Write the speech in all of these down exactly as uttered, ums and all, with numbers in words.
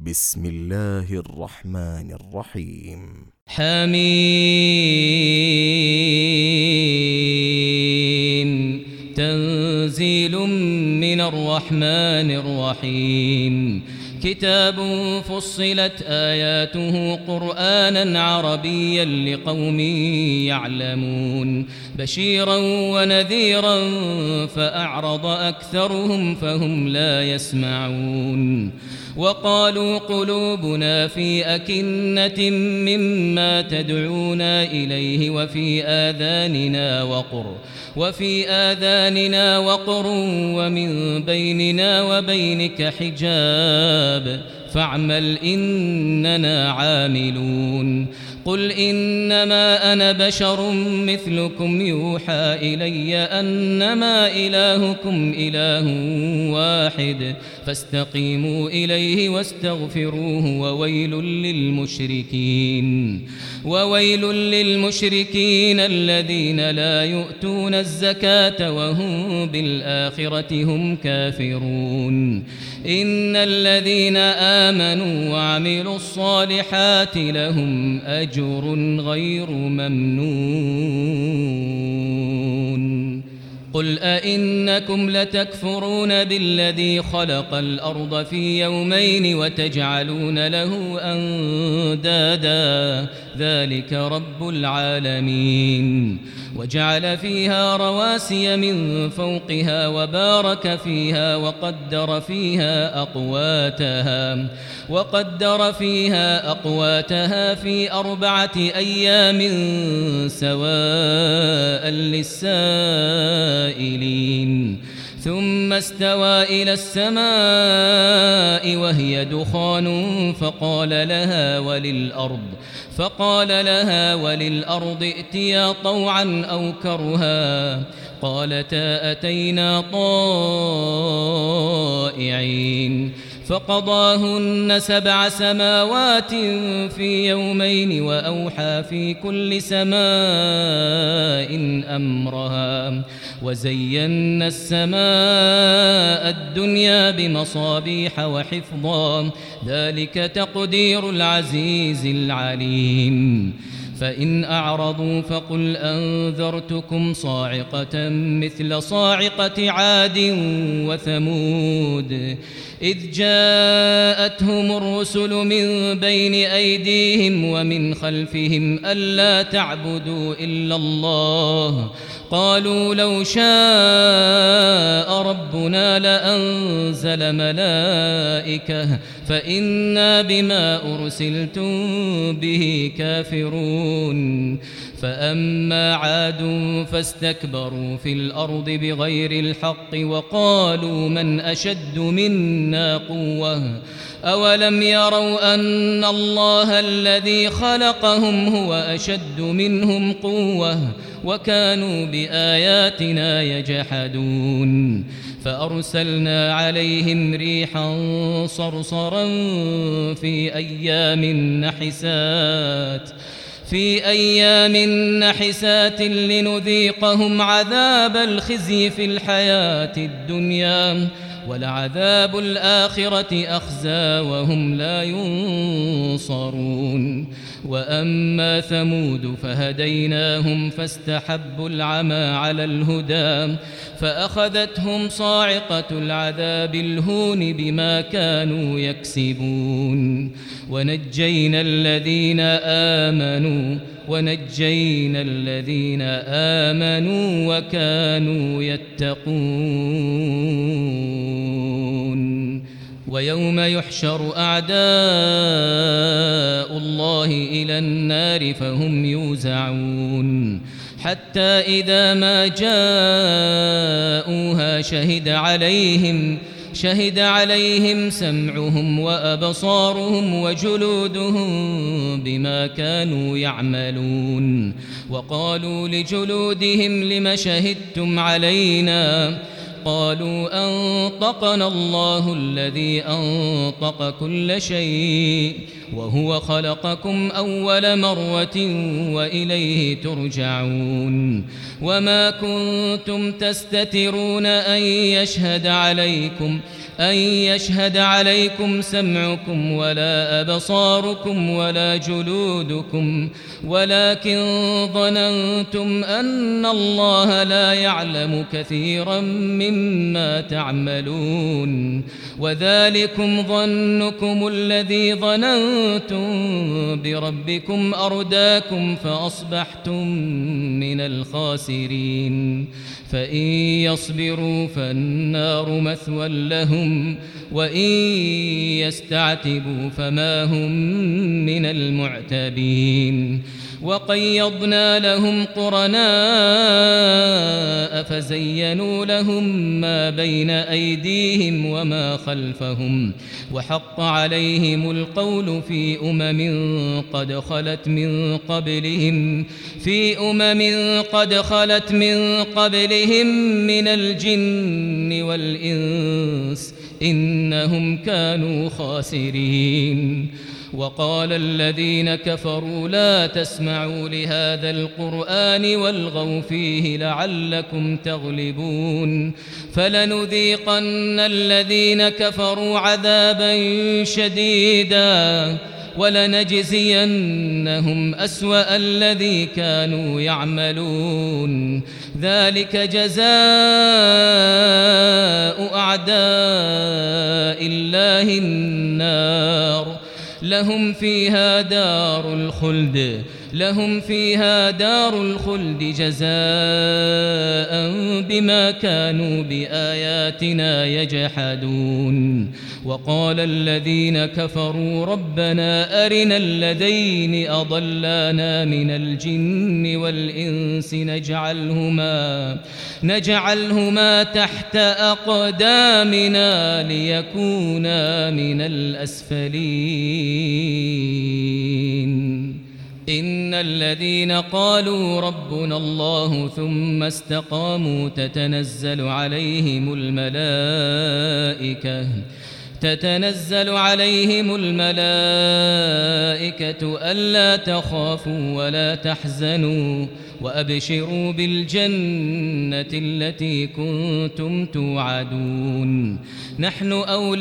بسم الله الرحمن الرحيم. حميم تنزيل من الرحمن الرحيم. كتاب فصلت آياته قرآنا عربيا لقوم يعلمون بشيرا ونذيرا فأعرض أكثرهم فهم لا يسمعون. وقالوا قلوبنا في أكنة مما تدعونا إليه وفي آذاننا وقر وفي آذاننا وقر ومن بيننا وبينك حجاب فاعمل إننا عاملون. قل إنما أنا بشر مثلكم يوحى إلي أنما إلهكم إله واحد فاستقيموا إليه واستغفروه وويل للمشركين وويل للمشركين الذين لا يؤتون الزكاة وهم بالآخرة هم كافرون. إن الذين آمنوا وعملوا الصالحات لهم أجر غير ممنون. قل أئنكم لتكفرون بالذي خلق الأرض في يومين وتجعلون له أندادا ذلك رب العالمين. وجعل فيها رواسي من فوقها وبارك فيها وقدر فيها أقواتها وقدر فيها أقواتها في أربعة أيام سواء للسائلين. ثم استوى إلى السماء وهي دخان فقال لها وللأرض فقال لها وللأرض ائتيا طوعا أو كرها قالتا أتينا طائعين. فقضاهن سبع سماوات في يومين وأوحى في كل سماء أمرها وزينا السماء الدنيا بمصابيح وحفظا ذلك تقدير العزيز العليم. فإن أعرضوا فقل أنذرتكم صاعقة مثل صاعقة عاد وثمود إذ جاءتهم الرسل من بين أيديهم ومن خلفهم ألا تعبدوا إلا الله قالوا لو شاء ربنا لأنزل ملائكة فإنا بما أرسلتم به كافرون. فأما عاد فاستكبروا في الأرض بغير الحق وقالوا من أشد منا قوة أولم يروا أن الله الذي خلقهم هو أشد منهم قوة وكانوا بآياتنا يجحدون. فأرسلنا عليهم ريحا صرصرا في أيام نحسات في أيام نحسات لنذيقهم عذاب الخزي في الحياة الدنيا ولعذاب الآخرة أخزى وهم لا ينصرون. وأما ثمود فهديناهم فاستحبوا العمى على الهدى فأخذتهم صاعقة العذاب الهون بما كانوا يكسبون. ونجينا الذين آمنوا ونجينا الذين آمنوا وكانوا يتقون. ويوم يحشر أعداء الله إلى النار فهم يوزعون حتى إذا ما جاءوها شهد عليهم شهد عليهم سمعهم وأبصارهم وجلودهم بما كانوا يعملون. وقالوا لجلودهم لم شهدتم علينا قالوا أنطقنا الله الذي أنطق كل شيء وهو خلقكم أول مرة وإليه ترجعون. وما كنتم تستترون أن يشهد عليكم أن يشهد عليكم سمعكم ولا أبصاركم ولا جلودكم ولكن ظننتم أن الله لا يعلم كثيرا مما تعملون وذلكم ظنكم الذي ظننتم بربكم أرداكم فأصبحتم من الخاسرين فإن يصبروا فالنار مثوى لهم وإن يستعتبوا فما هم من المعتبين وقيضنا لهم قرناء فزينوا لهم ما بين أيديهم وما خلفهم وحق عليهم القول في أمم قد خلت من قبلهم في أمم قد خلت من قبلهم من الجن والإنس إنهم كانوا خاسرين وقال الذين كفروا لا تسمعوا لهذا القرآن والغوا فيه لعلكم تغلبون فلنذيقن الذين كفروا عذابا شديدا ولنجزينهم أسوأ الذي كانوا يعملون ذلك جزاء أعداء الله النار لهم فيها دار الخلد لهم فيها دار الخلد جزاء بما كانوا بآياتنا يجحدون وقال الذين كفروا ربنا أرنا الذين أضلانا من الجن والإنس نجعلهما نجعلهما تحت أقدامنا ليكونا من الأسفلين إن الذين قالوا ربنا الله ثم استقاموا تتنزل عليهم الملائكة تتنزل عليهم الملائكة ألا تخافوا ولا تحزنوا وأبشروا بالجنة التي كنتم توعدون نحن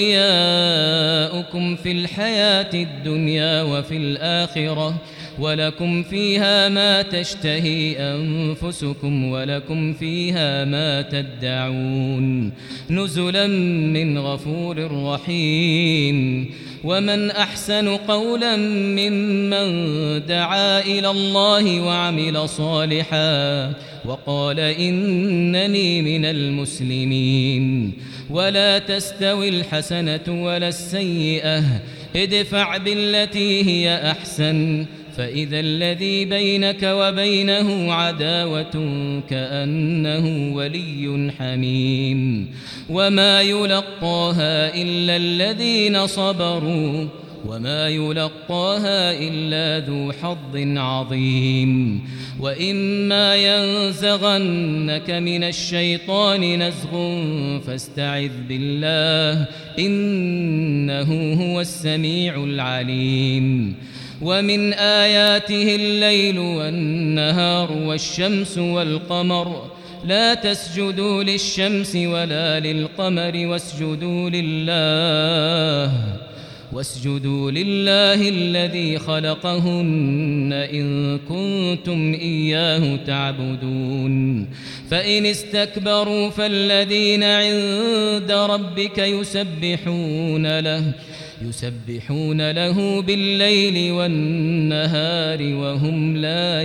أولياؤكم في الحياة الدنيا وفي الآخرة ولكم فيها ما تشتهي أنفسكم ولكم فيها ما تدعون نزلا من غفور رحيم ومن أحسن قولا ممن دعا إلى الله وعمل صالحا وقال إنني من المسلمين ولا تستوي الحسنة ولا السيئة ادفع بالتي هي أحسن فإذا الذي بينك وبينه عداوة كأنه ولي حميم وما يلقاها إلا الذين صبروا وما يلقاها إلا ذو حظ عظيم وإما ينزغنك من الشيطان نزغ فاستعذ بالله إنه هو السميع العليم ومن آياته الليل والنهار والشمس والقمر لا تسجدوا للشمس ولا للقمر واسجدوا لله واسجدوا لله الذي خلقهن إن كنتم إياه تعبدون فإن استكبروا فالذين عند ربك يسبحون له يسبحون له بالليل والنهار وهم لا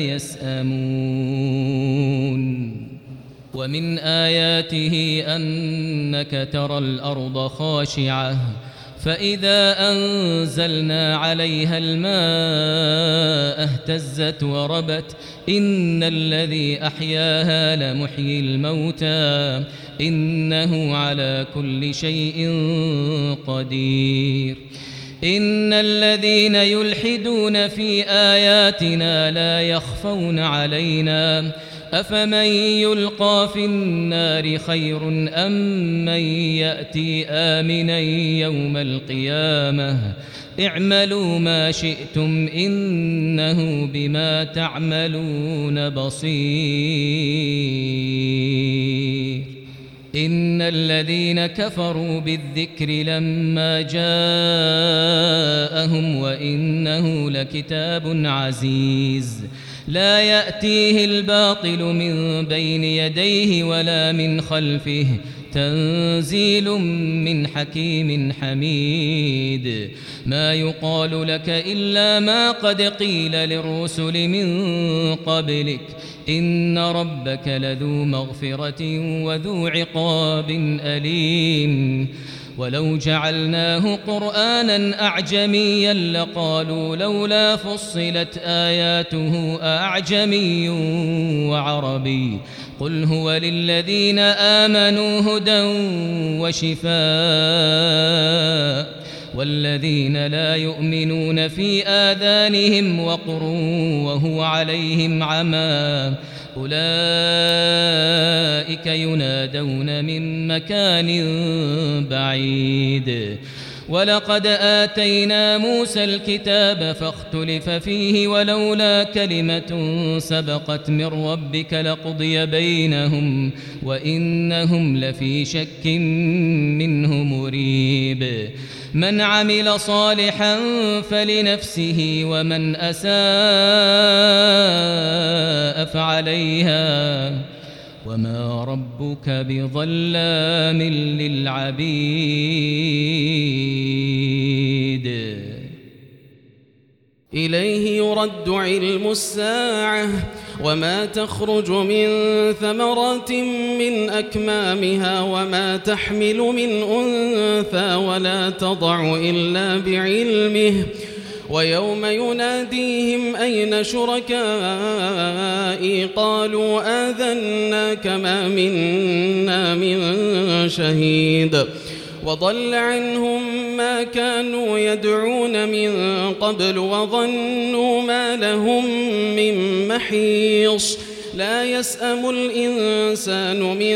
يسأمون ومن آياته أنك ترى الأرض خاشعة فإذا أنزلنا عليها الماء اهتزت وربت إن الذي أحياها لمحيي الموتى إنه على كل شيء قدير إن الذين يلحدون في آياتنا لا يخفون علينا أفمن يلقى في النار خير أم من يأتي آمنا يوم القيامة اعملوا ما شئتم إنه بما تعملون بصير إن الذين كفروا بالذكر لما جاءهم وإنه لكتاب عزيز لا يأتيه الباطل من بين يديه ولا من خلفه تنزيل من حكيم حميد ما يقال لك إلا ما قد قيل للرسل من قبلك إن ربك لذو مغفرة وذو عقاب أليم ولو جعلناه قرآنا أعجميا لقالوا لولا فصلت آياته أعجمي وعربي قل هو للذين آمنوا هدى وشفاء والذين لا يؤمنون في آذانهم وقر وهو عليهم عمى أولئك ينادون من مكان بعيد ولقد آتينا موسى الكتاب فاختلف فيه ولولا كلمة سبقت من ربك لقضي بينهم وإنهم لفي شك منه مريب من عمل صالحا فلنفسه ومن أساء فعليها وما ربك بظلام للعبيد إليه يرد علم الساعة وما تخرج من ثمرات من أكمامها وما تحمل من أنثى ولا تضع إلا بعلمه ويوم يناديهم أين شركائي قالوا آذناك ما منا من شهيد وضل عنهم ما كانوا يدعون من قبل وظنوا ما لهم من محيص لا يسأم الإنسان من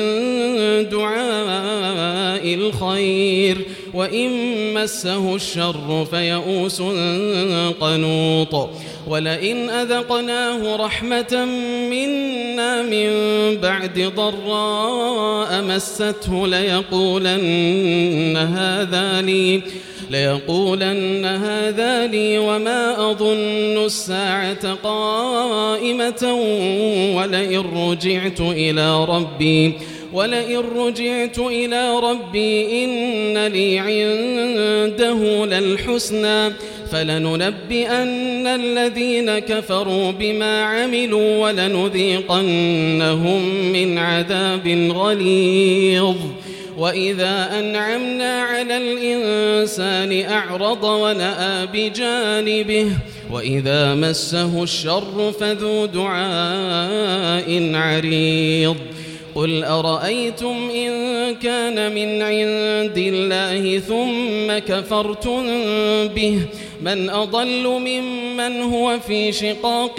دعاء الخير وإن مسه الشر فيئوس قنوط ولئن أذقناه رحمة منا من بعد ضراء مسته ليقولن هذا لي ليقولن هذا لي وما أظن الساعة قائمة ولئن رجعت إلى ربي ولئن رجعت إلى ربي إن لي عنده للحسنى فلننبئن الذين كفروا بما عملوا ولنذيقنهم من عذاب غليظ وإذا أنعمنا على الإنسان أعرض ونأى بجانبه وإذا مسه الشر فذو دعاء عريض قل أرأيتم إن كان من عند الله ثم كفرتم به من أضل ممن هو في شقاق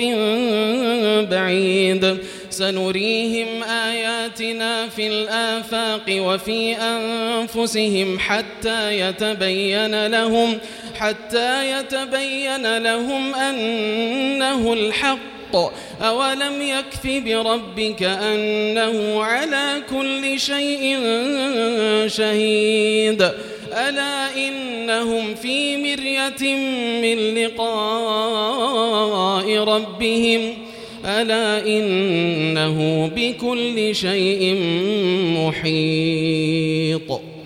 بعيد سنريهم آياتنا في الآفاق وفي أنفسهم حتى يتبين لهم حتى يتبين لهم أنه الحق أولم يكف بربك أنه على كل شيء شهيد ألا إنهم في مرية من لقاء ربهم ألا إنه بكل شيء محيط.